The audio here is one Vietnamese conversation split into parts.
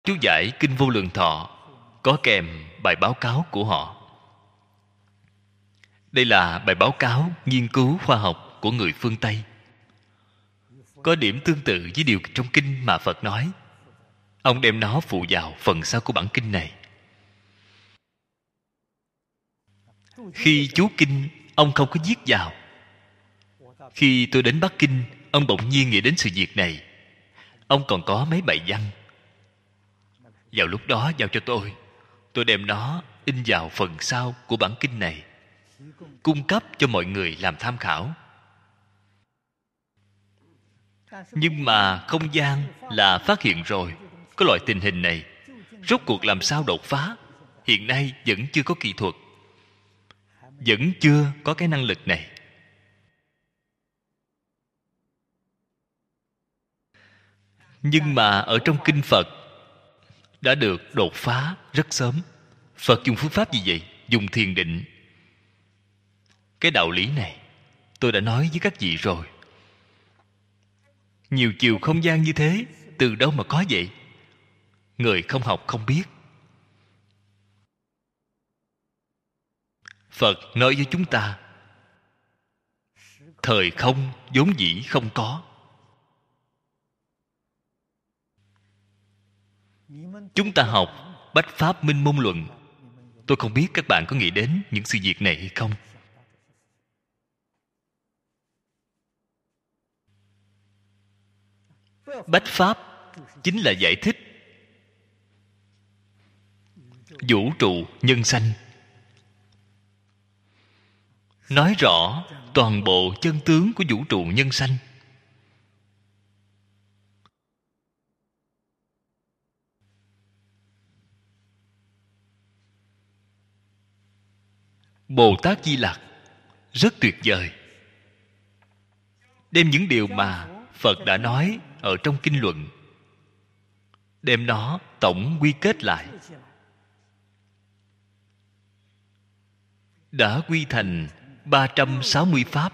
chú giải Kinh Vô Lượng Thọ có kèm bài báo cáo của họ. Đây là bài báo cáo nghiên cứu khoa học của người phương Tây, có điểm tương tự với điều trong kinh mà Phật nói. Ông đem nó phụ vào phần sau của bản kinh này. Khi chú kinh, ông không có viết vào. Khi tôi đến Bắc Kinh, ông bỗng nhiên nghĩ đến sự việc này. Ông còn có mấy bài văn. Vào lúc đó giao cho tôi đem nó in vào phần sau của bản kinh này, cung cấp cho mọi người làm tham khảo. Nhưng mà không gian là phát hiện rồi có loại tình hình này, rốt cuộc làm sao đột phá, hiện nay vẫn chưa có kỹ thuật, vẫn chưa có cái năng lực này. Nhưng mà ở trong kinh Phật đã được đột phá rất sớm. Phật dùng phương pháp gì vậy? Dùng thiền định. Cái đạo lý này tôi đã nói với các vị rồi. Nhiều chiều không gian như thế từ đâu mà có vậy? Người không học không biết. Phật nói với chúng ta, thời không vốn dĩ không có. Chúng ta học Bách Pháp Minh Môn Luận. Tôi không biết các bạn có nghĩ đến những sự việc này hay không. Bách Pháp chính là giải thích vũ trụ nhân sanh, nói rõ toàn bộ chân tướng của vũ trụ nhân sanh. Bồ Tát Di Lặc rất tuyệt vời, đem những điều mà Phật đã nói ở trong kinh luận, đem nó tổng quy kết lại, đã quy thành 360 pháp.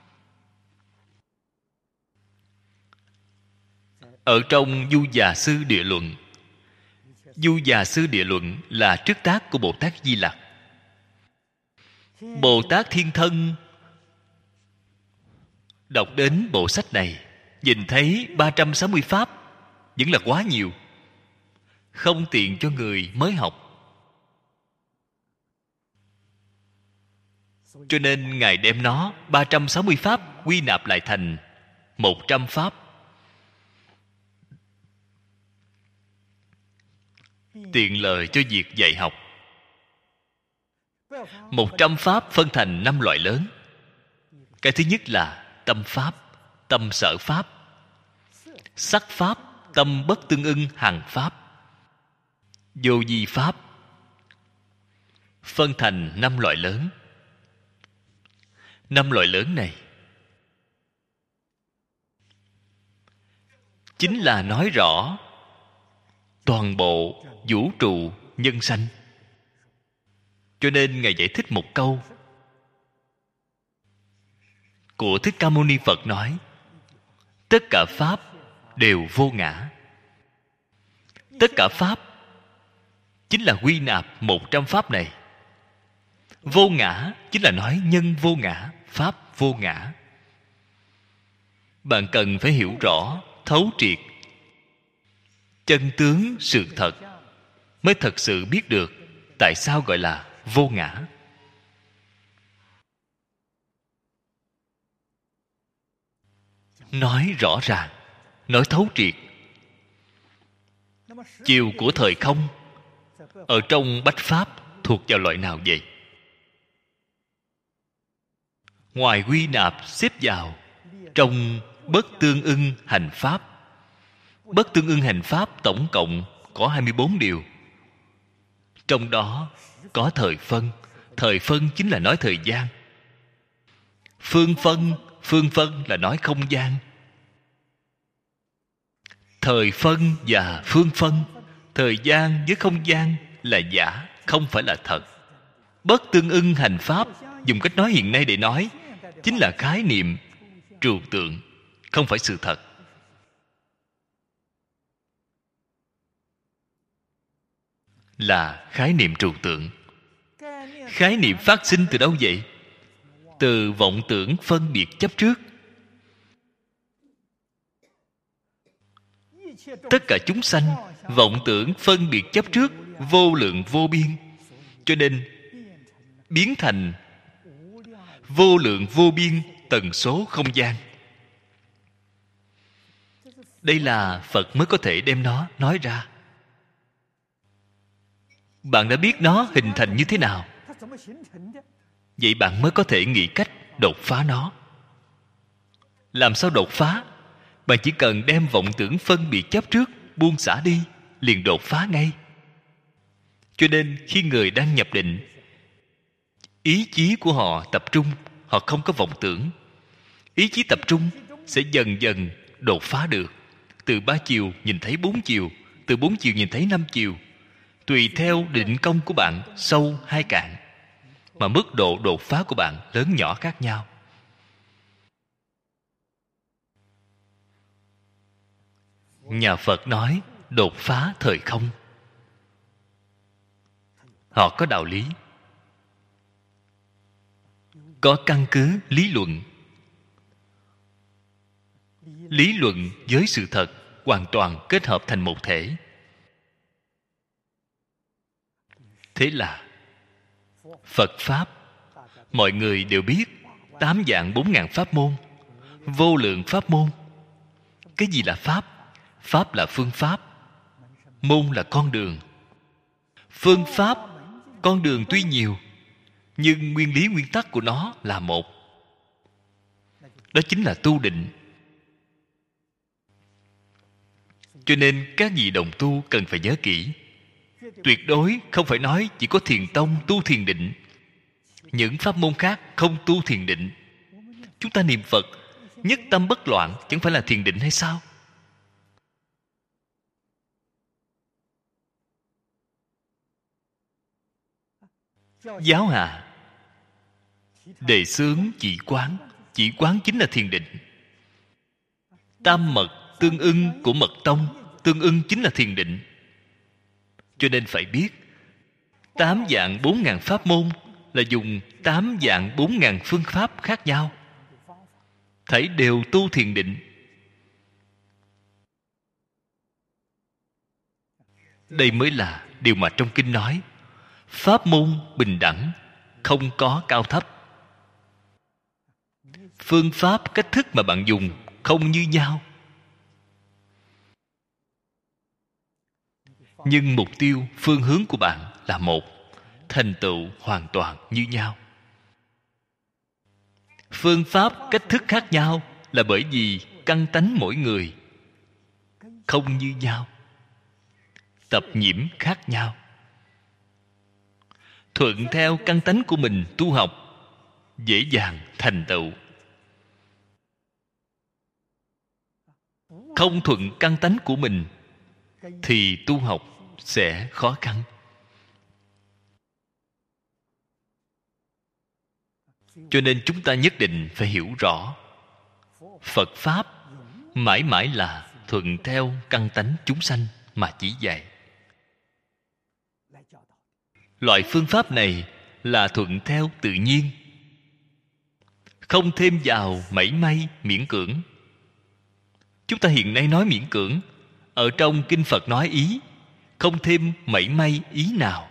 Ở trong Du Già Sư Địa Luận, Du Già Sư Địa Luận là trước tác của Bồ Tát Di Lặc. Bồ Tát Thiên Thân đọc đến bộ sách này, nhìn thấy 360 pháp vẫn là quá nhiều, không tiện cho người mới học. Cho nên Ngài đem nó 360 pháp quy nạp lại thành 100 pháp. Tiện lợi cho việc dạy học. 100 pháp phân thành 5 loại lớn. Cái thứ nhất là tâm pháp, tâm sở pháp. Sắc pháp, tâm bất tương ưng hằng pháp. Vô vi pháp. Phân thành 5 loại lớn. 5 loại lớn này chính là nói rõ toàn bộ vũ trụ nhân sanh. Cho nên Ngài giải thích một câu của Thích Ca Mâu Ni Phật nói: tất cả pháp đều vô ngã. Tất cả pháp chính là quy nạp 100 pháp này. Vô ngã chính là nói nhân vô ngã, pháp vô ngã. Bạn cần phải hiểu rõ, thấu triệt chân tướng sự thật, mới thật sự biết được tại sao gọi là vô ngã. Nói rõ ràng, nói thấu triệt. Chiều của thời không ở trong Bách Pháp thuộc vào loại nào vậy? Ngoài quy nạp xếp vào trong bất tương ưng hành pháp. Bất tương ưng hành pháp tổng cộng có 24 điều. Trong đó có thời phân. Thời phân chính là nói thời gian. Phương phân là nói không gian. Thời phân và phương phân, thời gian với không gian là giả, không phải là thật. Bất tương ưng hành pháp, dùng cách nói hiện nay để nói, chính là khái niệm, trừu tượng, không phải sự thật. là khái niệm trừu tượng. Khái niệm phát sinh từ đâu vậy? Từ vọng tưởng phân biệt chấp trước. Tất cả chúng sanh vọng tưởng phân biệt chấp trước vô lượng vô biên, cho nên biến thành vô lượng vô biên tần số không gian. Đây là Phật mới có thể đem nó nói ra. Bạn đã biết nó hình thành như thế nào, vậy bạn mới có thể nghĩ cách đột phá nó. Làm sao đột phá? Bạn chỉ cần đem vọng tưởng phân biệt chấp trước buông xả đi, liền đột phá ngay. Cho nên khi người đang nhập định, ý chí của họ tập trung, họ không có vọng tưởng. Ý chí tập trung sẽ dần dần đột phá được. Từ 3 chiều nhìn thấy 4 chiều, từ 4 chiều nhìn thấy 5 chiều. Tùy theo định công của bạn sâu hay cạn, mà mức độ đột phá của bạn lớn nhỏ khác nhau. Nhà Phật nói đột phá thời không. Họ có đạo lý, có căn cứ lý luận. Lý luận với sự thật hoàn toàn kết hợp thành một thể. Thế là Phật Pháp, mọi người đều biết 8 vạn 4 ngàn pháp môn, vô lượng pháp môn. Cái gì là Pháp? Pháp là phương pháp, môn là con đường. Phương pháp, con đường tuy nhiều, nhưng nguyên lý nguyên tắc của nó là một. Đó chính là tu định. Cho nên các vị đồng tu cần phải nhớ kỹ. Tuyệt đối không phải nói chỉ có thiền tông tu thiền định, những pháp môn khác không tu thiền định. Chúng ta niệm Phật nhất tâm bất loạn chẳng phải là thiền định hay sao? Giáo hạ đề xướng chỉ quán. Chỉ quán chính là thiền định. Tam mật tương ưng của mật tông, tương ưng chính là thiền định. Cho nên phải biết 8 vạn 4 ngàn pháp môn là dùng 8 vạn 4 ngàn phương pháp khác nhau, thảy đều tu thiền định. Đây mới là điều mà trong kinh nói pháp môn bình đẳng, không có cao thấp. Phương pháp, cách thức mà bạn dùng không như nhau, nhưng mục tiêu, phương hướng của bạn là một, thành tựu hoàn toàn như nhau. Phương pháp, cách thức khác nhau là bởi vì căn tánh mỗi người không như nhau, tập nhiễm khác nhau. Thuận theo căn tánh của mình tu học dễ dàng thành tựu. Không thuận căn tánh của mình thì tu học sẽ khó khăn. Cho nên chúng ta nhất định phải hiểu rõ Phật Pháp mãi mãi là thuận theo căn tánh chúng sanh mà chỉ dạy. Loại phương pháp này là thuận theo tự nhiên, không thêm vào mảy may miễn cưỡng. Chúng ta hiện nay nói miễn cưỡng, ở trong kinh Phật nói ý, không thêm mảy may ý nào.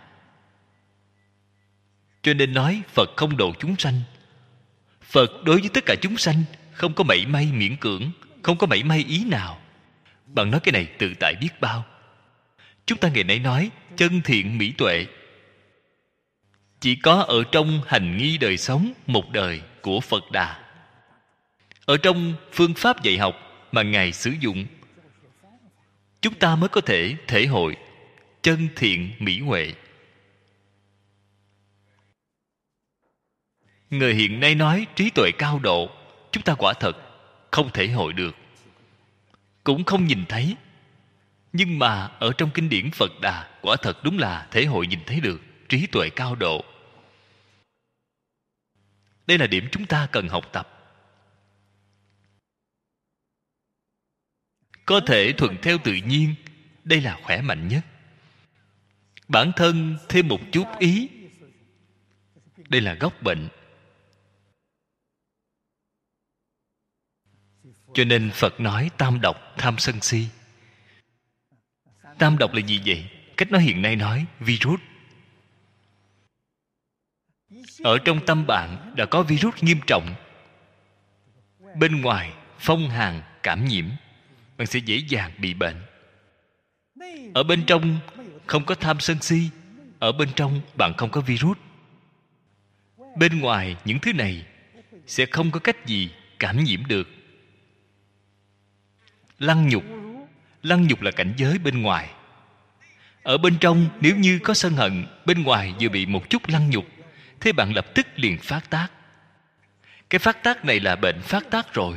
Cho nên nói Phật không độ chúng sanh. Phật đối với tất cả chúng sanh không có mảy may miễn cưỡng, không có mảy may ý nào. Bạn nói cái này tự tại biết bao. Chúng ta ngày nay nói chân thiện mỹ tuệ, chỉ có ở trong hành nghi đời sống một đời của Phật Đà, ở trong phương pháp dạy học mà Ngài sử dụng, chúng ta mới có thể thể hội chân thiện mỹ huệ. Người hiện nay nói trí tuệ cao độ, chúng ta quả thật không thể hội được, cũng không nhìn thấy. Nhưng mà ở trong kinh điển Phật Đà, quả thật đúng là thể hội nhìn thấy được trí tuệ cao độ. Đây là điểm chúng ta cần học tập. Có thể thuận theo tự nhiên, đây là khỏe mạnh nhất. bản thân thêm một chút ý. Đây là gốc bệnh. Cho nên Phật nói tam độc: tham sân si. Tam độc là gì vậy? Cách nói hiện nay nói virus. Ở trong tâm bạn đã có virus nghiêm trọng. Bên ngoài phong hàn cảm nhiễm, bạn sẽ dễ dàng bị bệnh. Ở bên trong không có tham sân si. Ở bên trong bạn không có virus. Bên ngoài những thứ này sẽ không có cách gì cảm nhiễm được. Lăng nhục. Lăng nhục là cảnh giới bên ngoài. Ở bên trong nếu như có sân hận, bên ngoài vừa bị một chút lăng nhục, thế bạn lập tức liền phát tác. Cái phát tác này là bệnh phát tác rồi.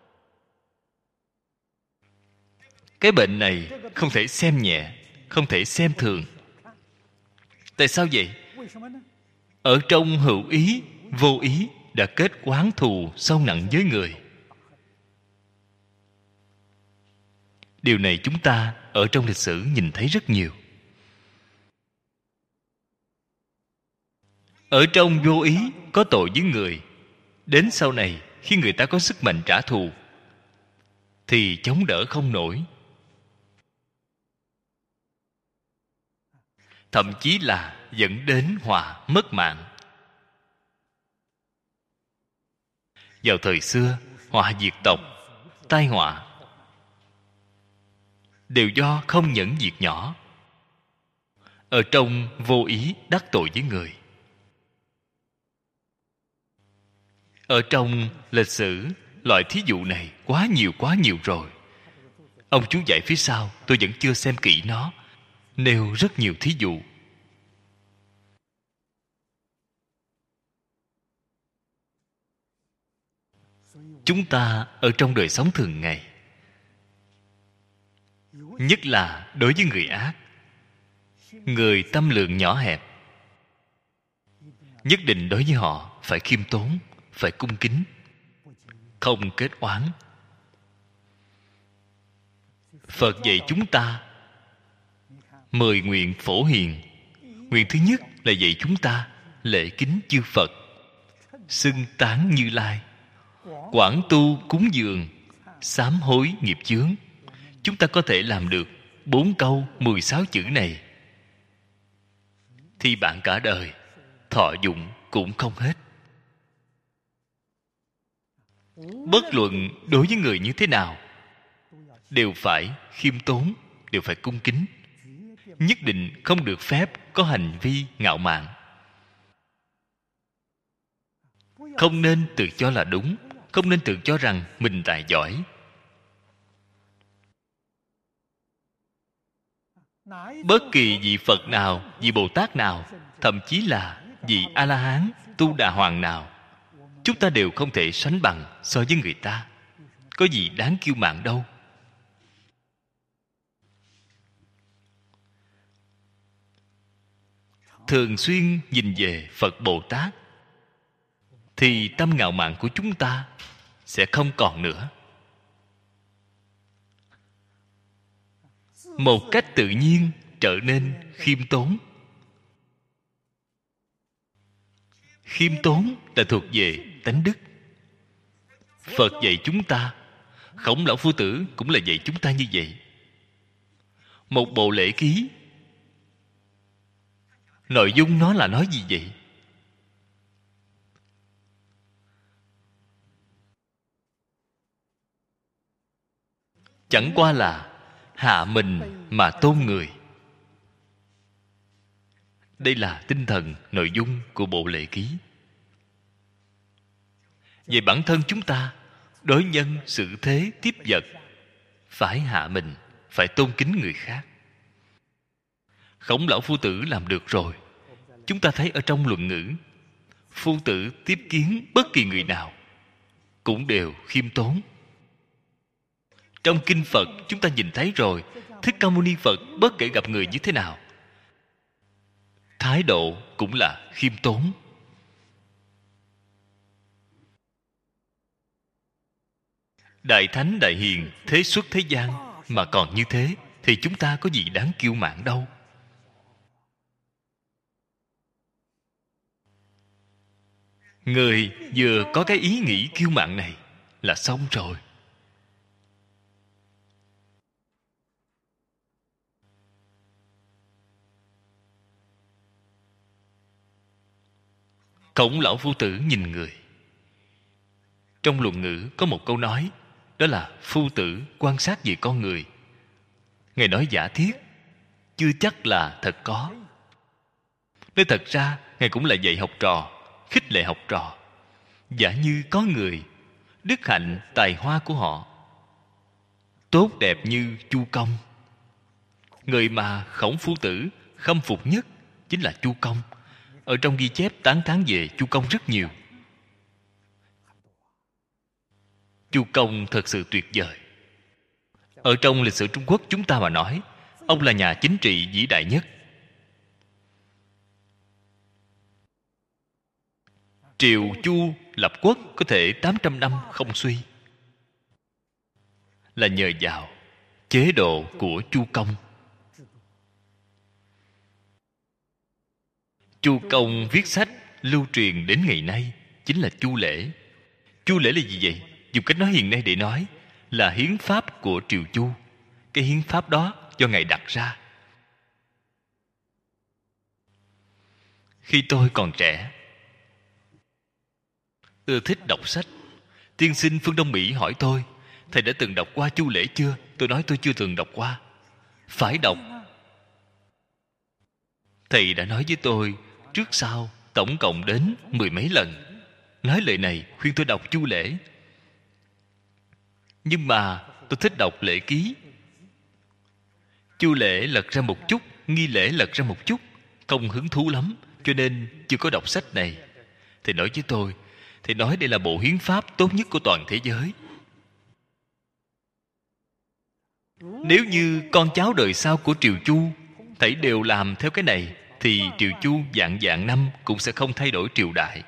Cái bệnh này không thể xem nhẹ, không thể xem thường. Tại sao vậy? Ở trong hữu ý, vô ý đã kết oán thù sâu nặng với người. Điều này chúng ta ở trong lịch sử nhìn thấy rất nhiều. Ở trong vô ý có tội với người, đến sau này khi người ta có sức mạnh trả thù thì chống đỡ không nổi, thậm chí là dẫn đến họa mất mạng. Vào thời xưa, họa diệt tộc, tai họa đều do không nhẫn việc nhỏ. Ở trong vô ý đắc tội với người. Ở trong lịch sử, loại thí dụ này quá nhiều rồi. Ông chú dạy phía sau tôi vẫn chưa xem kỹ nó, nêu rất nhiều thí dụ. Chúng ta ở trong đời sống thường ngày, nhất là đối với người ác, người tâm lượng nhỏ hẹp, nhất định đối với họ phải khiêm tốn, phải cung kính, không kết oán. Phật dạy chúng ta 10 nguyện phổ hiền. Nguyện thứ nhất là dạy chúng ta lễ kính chư Phật, xưng tán Như Lai, quảng tu cúng dường, sám hối nghiệp chướng. Chúng ta có thể làm được 4 câu 16 chữ này thì bạn cả đời thọ dụng cũng không hết. Bất luận đối với người như thế nào đều phải khiêm tốn, đều phải cung kính. Nhất định không được phép có hành vi ngạo mạn. Không nên tự cho là đúng, không nên tự cho rằng mình tài giỏi. Bất kỳ vị Phật nào, vị Bồ Tát nào, thậm chí là vị A-la-hán, Tu Đà Hoàng nào, chúng ta đều không thể sánh bằng so với người ta. Có gì đáng kiêu mạn đâu. Thường xuyên nhìn về Phật Bồ Tát thì tâm ngạo mạn của chúng ta sẽ không còn nữa. Một cách tự nhiên trở nên khiêm tốn. Khiêm tốn là thuộc về tánh đức. Phật dạy chúng ta, Khổng Lão Phu Tử cũng là dạy chúng ta như vậy. Một bộ lễ ký, nội dung nó là nói gì vậy? Chẳng qua là hạ mình mà tôn người. Đây là tinh thần nội dung của bộ lễ ký. Về bản thân chúng ta, đối nhân xử thế tiếp vật, phải hạ mình, phải tôn kính người khác. Khổng Lão Phu Tử làm được rồi. Chúng ta thấy ở trong luận ngữ, Phu Tử tiếp kiến bất kỳ người nào cũng đều khiêm tốn. Trong kinh Phật chúng ta nhìn thấy rồi, Thích Ca Mâu Ni Phật bất kể gặp người như thế nào, thái độ cũng là khiêm tốn. Đại Thánh Đại Hiền thế xuất thế gian mà còn như thế thì chúng ta có gì đáng kiêu mạn đâu. Người vừa có cái ý nghĩ kiêu mạn này là xong rồi. Khổng lão phu tử nhìn người. Trong luận ngữ có một câu nói, đó là phu tử quan sát về con người. Ngài nói giả thiết, chưa chắc là thật có. Nói thật ra, Ngài cũng là dạy học trò, khích lệ học trò. Giả như có người, đức hạnh, tài hoa của họ tốt đẹp như Chu Công. Người mà Khổng phu tử khâm phục nhất chính là Chu Công. Ở trong ghi chép tán thán về Chu Công rất nhiều. Chu Công thật sự tuyệt vời. Ở trong lịch sử Trung Quốc chúng ta mà nói, ông là nhà chính trị vĩ đại nhất. Triều Chu lập quốc có thể 800 năm không suy, là nhờ vào chế độ của Chu Công. Chu Công viết sách lưu truyền đến ngày nay chính là Chu Lễ. Chu Lễ là gì vậy? Dùng cách nói hiện nay để nói là hiến pháp của Triều Chu. Cái hiến pháp đó do Ngài đặt ra. Khi tôi còn trẻ, ưa thích đọc sách, tiên sinh phương Đông Mỹ hỏi tôi, thầy đã từng đọc qua Chu Lễ chưa? Tôi nói tôi chưa từng đọc qua. Phải đọc. Thầy đã nói với tôi trước sau tổng cộng đến 10 mấy lần, nói lời này khuyên tôi đọc Chu Lễ. Nhưng mà tôi thích đọc lễ ký. Chu Lễ lật ra một chút, nghi lễ lật ra một chút, không hứng thú lắm, cho nên chưa có đọc sách này. Thầy nói với tôi, thầy nói đây là bộ hiến pháp tốt nhất của toàn thế giới. Nếu như con cháu đời sau của Triều Chu thảy đều làm theo cái này, thì Triều Chu vạn vạn năm cũng sẽ không thay đổi triều đại.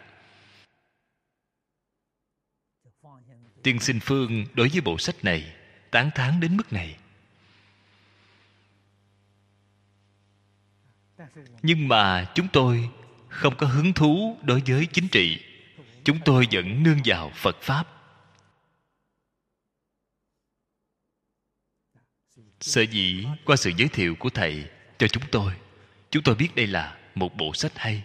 Tiên sinh Phương đối với bộ sách này tán thán đến mức này. Nhưng mà chúng tôi không có hứng thú đối với chính trị. Chúng tôi vẫn nương vào Phật Pháp. Sở dĩ qua sự giới thiệu của thầy cho chúng tôi biết đây là một bộ sách hay.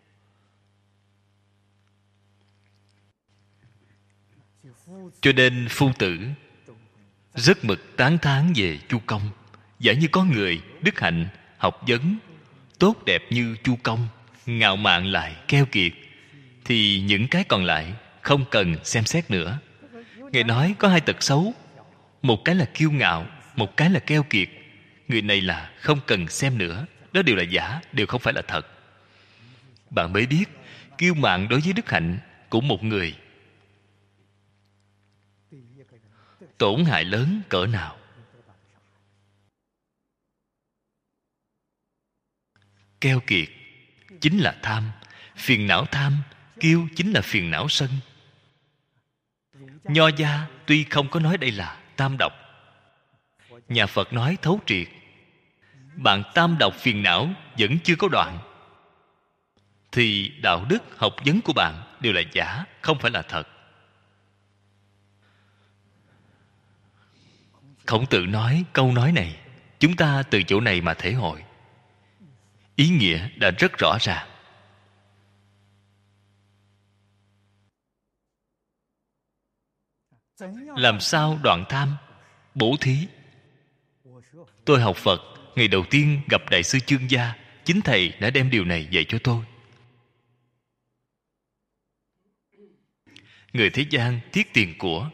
Cho nên phu tử rất mực tán thán về Chu Công. Giả như có người đức hạnh, học vấn tốt đẹp như Chu Công, ngạo mạn lại keo kiệt, thì những cái còn lại không cần xem xét nữa. Ngài nói có hai tật xấu, một cái là kiêu ngạo, một cái là keo kiệt. Người này là không cần xem nữa. Đó đều là giả, đều không phải là thật. Bạn mới biết kiêu mạn đối với đức hạnh của một người tổn hại lớn cỡ nào. Keo kiệt chính là tham, phiền não tham, kiêu chính là phiền não sân. Nho gia tuy không có nói đây là tam độc, nhà Phật nói thấu triệt. Bạn tam độc phiền não vẫn chưa có đoạn, thì đạo đức học vấn của bạn đều là giả, không phải là thật. Khổng Tử nói câu nói này, chúng ta từ chỗ này mà thể hội. Ý nghĩa đã rất rõ ràng. Làm sao đoạn tham? Bố thí. Tôi học Phật, ngày đầu tiên gặp Đại sư Chương Gia, chính thầy đã đem điều này dạy cho tôi. Người thế gian thiết tiền của,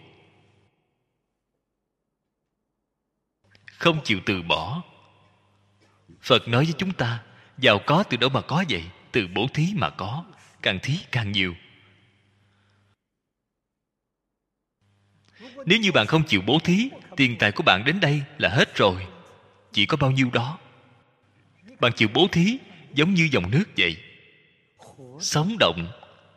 không chịu từ bỏ. Phật nói với chúng ta, giàu có từ đâu mà có vậy? Từ bố thí mà có, càng thí càng nhiều. Nếu như bạn không chịu bố thí, tiền tài của bạn đến đây là hết rồi, chỉ có bao nhiêu đó. Bạn chịu bố thí giống như dòng nước vậy, sống động,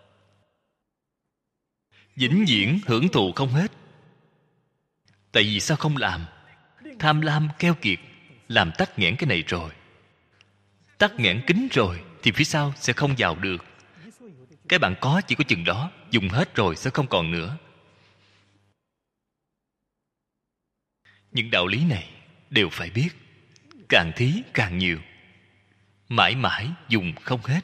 vĩnh viễn hưởng thụ không hết. Tại vì sao không làm? Tham lam keo kiệt làm tắc nghẽn cái này rồi. Tắc nghẽn kín rồi thì phía sau sẽ không vào được. Cái bạn có chỉ có chừng đó, dùng hết rồi sẽ không còn nữa. Những đạo lý này đều phải biết. Càng thí càng nhiều, mãi mãi dùng không hết.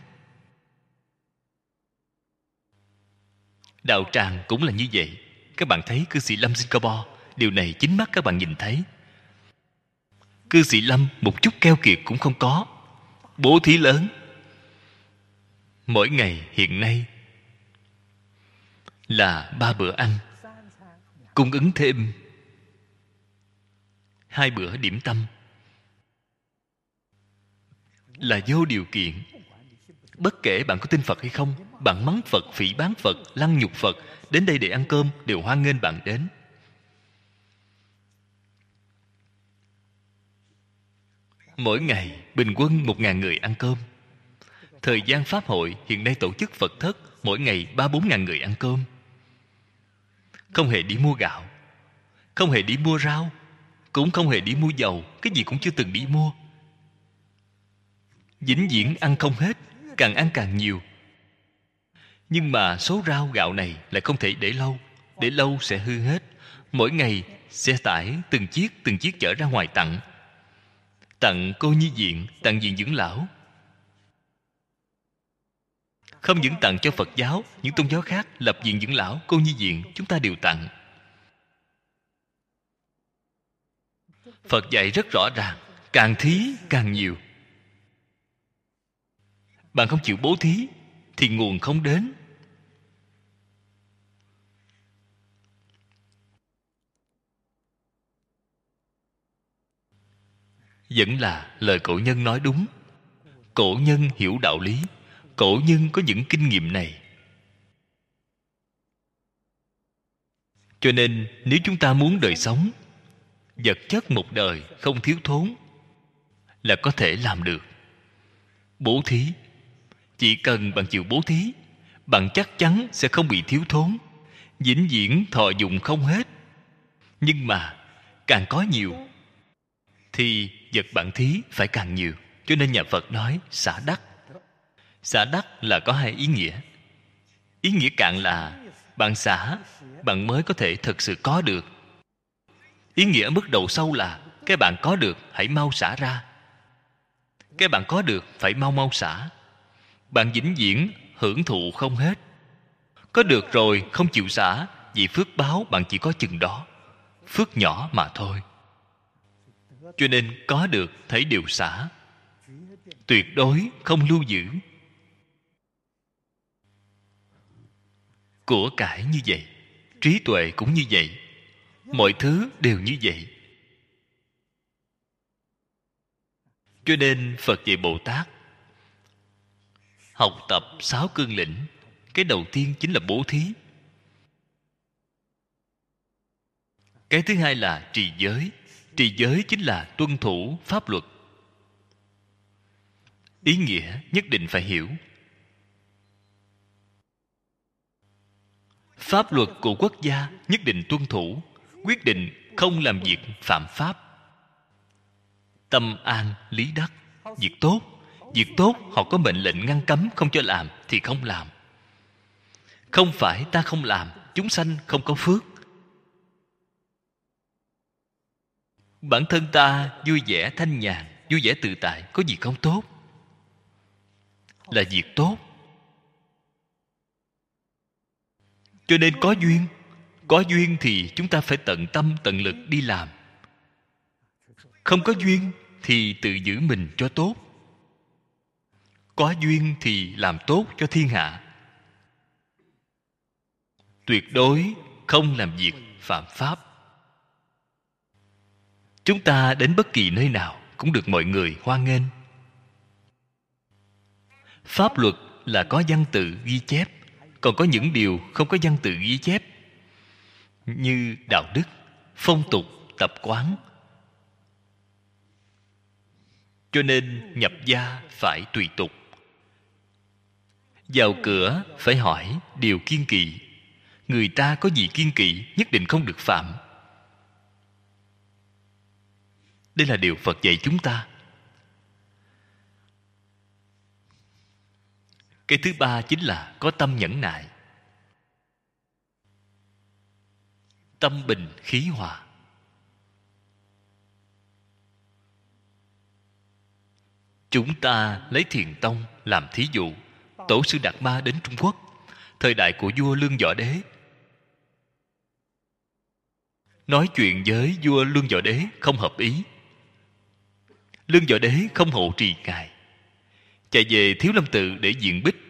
Đạo tràng cũng là như vậy. Các bạn thấy cư sĩ Lâm Singapore, điều này chính mắt các bạn nhìn thấy. Cư sĩ Lâm một chút keo kiệt cũng không có, bố thí lớn. Mỗi ngày hiện nay là 3 bữa ăn, cung ứng thêm 2 bữa điểm tâm, là vô điều kiện. Bất kể bạn có tin Phật hay không, bạn mắng Phật, phỉ báng Phật, lăng nhục Phật, đến đây để ăn cơm đều hoan nghênh bạn đến. Mỗi ngày bình quân 1.000 người ăn cơm. Thời gian Pháp hội hiện nay tổ chức Phật thất, mỗi ngày 3-4 ngàn người ăn cơm. Không hề đi mua gạo, không hề đi mua rau, cũng không hề đi mua dầu, cái gì cũng chưa từng đi mua. Vĩnh viễn ăn không hết, càng ăn càng nhiều. Nhưng mà số rau gạo này lại không thể để lâu sẽ hư hết. Mỗi ngày xe tải từng chiếc chở ra ngoài tặng. Tặng cô nhi viện, tặng viện dưỡng lão. Không những tặng cho Phật giáo, những tôn giáo khác lập viện dưỡng lão, cô nhi viện, chúng ta đều tặng. Phật dạy rất rõ ràng, càng thí càng nhiều. Bạn không chịu bố thí thì nguồn không đến. Vẫn là lời cổ nhân nói đúng. Cổ nhân hiểu đạo lý, cổ nhân có những kinh nghiệm này. Cho nên nếu chúng ta muốn đời sống vật chất một đời không thiếu thốn, là có thể làm được. Bố thí, chỉ cần bạn chịu bố thí, bạn chắc chắn sẽ không bị thiếu thốn, vĩnh viễn thọ dụng không hết. Nhưng mà càng có nhiều thì vật bạn thí phải càng nhiều. Cho nên nhà Phật nói xả đắc. Xả đắc là có hai ý nghĩa. Ý nghĩa cạn là bạn xả, bạn mới có thể thực sự có được. Ý nghĩa mức độ sâu là cái bạn có được hãy mau xả ra. Cái bạn có được phải mau mau xả. Bạn vĩnh viễn hưởng thụ không hết. Có được rồi không chịu xả, vì phước báo bạn chỉ có chừng đó, phước nhỏ mà thôi. Cho nên có được thấy đều xả, tuyệt đối không lưu giữ. Của cải như vậy, trí tuệ cũng như vậy, mọi thứ đều như vậy. Cho nên Phật dạy Bồ Tát học tập 6 cương lĩnh. Cái đầu tiên chính là bố thí. Cái thứ hai là trì giới. Trì giới chính là tuân thủ pháp luật. Ý nghĩa nhất định phải hiểu. Pháp luật của quốc gia nhất định tuân thủ, quyết định không làm việc phạm pháp. Tâm an lý đắc. Việc tốt, việc tốt họ có mệnh lệnh ngăn cấm không cho làm thì không làm. Không phải ta không làm, chúng sanh không có phước. Bản thân ta vui vẻ thanh nhàn, vui vẻ tự tại, có gì không tốt? Là việc tốt. Cho nên có duyên thì chúng ta phải tận tâm tận lực đi làm. Không có duyên thì tự giữ mình cho tốt. Có duyên thì làm tốt cho thiên hạ. Tuyệt đối không làm việc phạm pháp. Chúng ta đến bất kỳ nơi nào cũng được mọi người hoan nghênh. Pháp luật là có văn tự ghi chép, còn có những điều không có văn tự ghi chép, như đạo đức, phong tục, tập quán. Cho nên nhập gia phải tùy tục. Vào cửa phải hỏi điều kiêng kỵ. Người ta có gì kiêng kỵ nhất định không được phạm. Đây là điều Phật dạy chúng ta. Cái thứ ba chính là có tâm nhẫn nại. Tâm bình khí hòa. Chúng ta lấy Thiền Tông làm thí dụ. Tổ sư Đạt Ma đến Trung Quốc, thời đại của vua Lương Võ Đế. Nói chuyện với vua Lương Võ Đế không hợp ý. Lương Võ Đế không hộ trì ngài, chạy về Thiếu Lâm Tự để diện bích,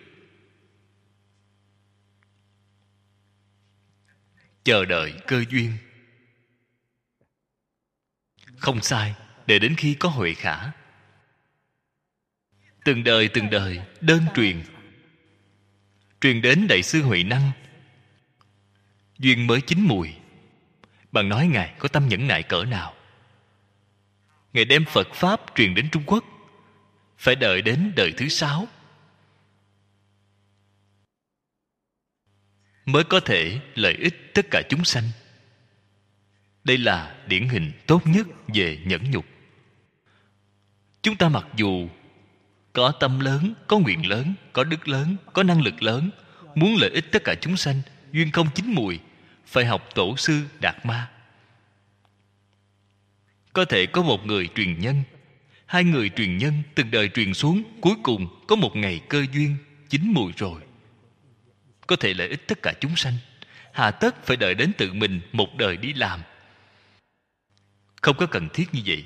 chờ đợi cơ duyên. Không sai, để đến khi có Huệ Khả. Từng đời đơn truyền đến Đại sư Huệ Năng. Duyên mới chín mùi. Bạn nói ngài có tâm nhẫn nại cỡ nào? Ngài đem Phật Pháp truyền đến Trung Quốc, phải đợi đến đời thứ 6 mới có thể lợi ích tất cả chúng sanh. Đây là điển hình tốt nhất về nhẫn nhục. Chúng ta mặc dù có tâm lớn, có nguyện lớn, có đức lớn, có năng lực lớn, muốn lợi ích tất cả chúng sanh, duyên không chín mùi, phải học tổ sư Đạt Ma. Có thể có một người truyền nhân, 2 người truyền nhân, từng đời truyền xuống, cuối cùng có một ngày cơ duyên chín mùi rồi, có thể lợi ích tất cả chúng sanh. Hà tất phải đợi đến tự mình một đời đi làm? Không có cần thiết như vậy.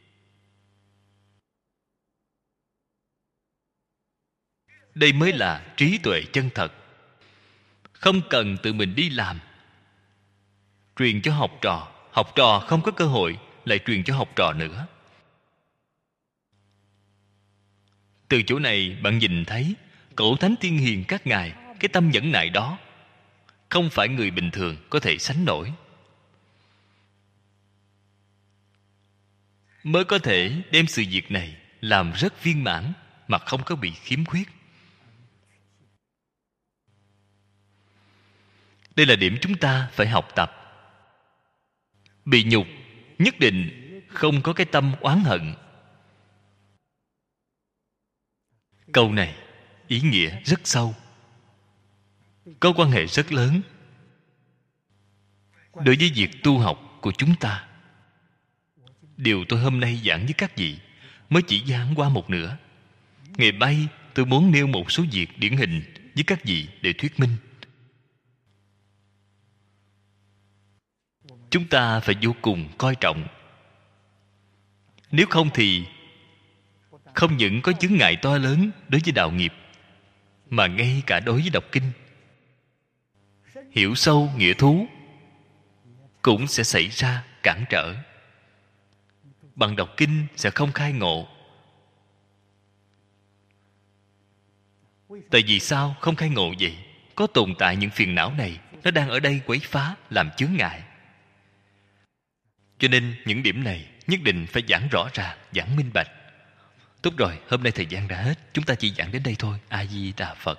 Đây mới là trí tuệ chân thật. Không cần tự mình đi làm. Truyền cho học trò, học trò không có cơ hội lại truyền cho học trò nữa. Từ chỗ này bạn nhìn thấy cổ thánh tiên hiền các ngài, cái tâm nhẫn nại đó không phải người bình thường có thể sánh nổi, mới có thể đem sự việc này làm rất viên mãn mà không có bị khiếm khuyết. Đây là điểm chúng ta phải học tập. Bị nhục nhất định không có cái tâm oán hận. Câu này ý nghĩa rất sâu, có quan hệ rất lớn đối với việc tu học của chúng ta. Điều tôi hôm nay giảng với các vị mới chỉ giảng qua một nửa. Ngày mai tôi muốn nêu một số việc điển hình với các vị để thuyết minh. Chúng ta phải vô cùng coi trọng. Nếu không thì không những có chướng ngại to lớn đối với đạo nghiệp, mà ngay cả đối với đọc kinh, hiểu sâu nghĩa thú cũng sẽ xảy ra cản trở. Bằng đọc kinh sẽ không khai ngộ. Tại vì sao không khai ngộ vậy? Có tồn tại những phiền não này, nó đang ở đây quấy phá, làm chướng ngại. Cho nên những điểm này nhất định phải giảng rõ ràng, giảng minh bạch. Tốt rồi, hôm nay thời gian đã hết, chúng ta chỉ giảng đến đây thôi. A Di Đà Phật.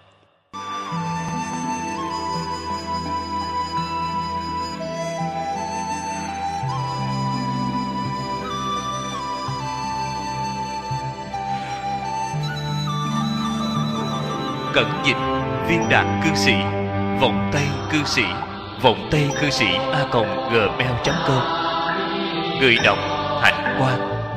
Cẩn dịch Viên Đạt cư sĩ, Vọng Tây cư sĩ, Vọng Tây cư sĩ a.gmail.com. Người đọc Hạnh Quang.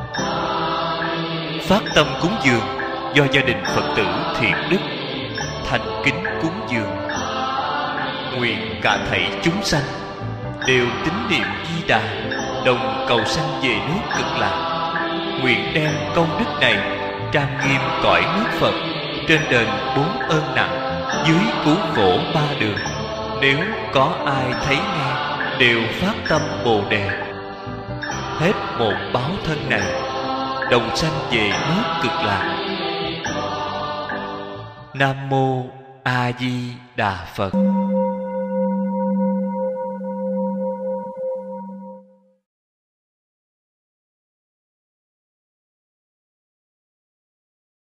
Phát tâm cúng dường do gia đình Phật tử Thiện Đức thành kính cúng dường. Nguyện cả thảy chúng sanh đều tín niệm Di Đà, đồng cầu sanh về nước Cực Lạc. Nguyện đem công đức này trang nghiêm cõi nước Phật, trên đền 4 ơn nặng, dưới cứu khổ 3 đường. Nếu có ai thấy nghe đều phát tâm Bồ Đề, hết một báo thân này đồng sanh về nước Cực Lạc. Nam mô A Di Đà Phật.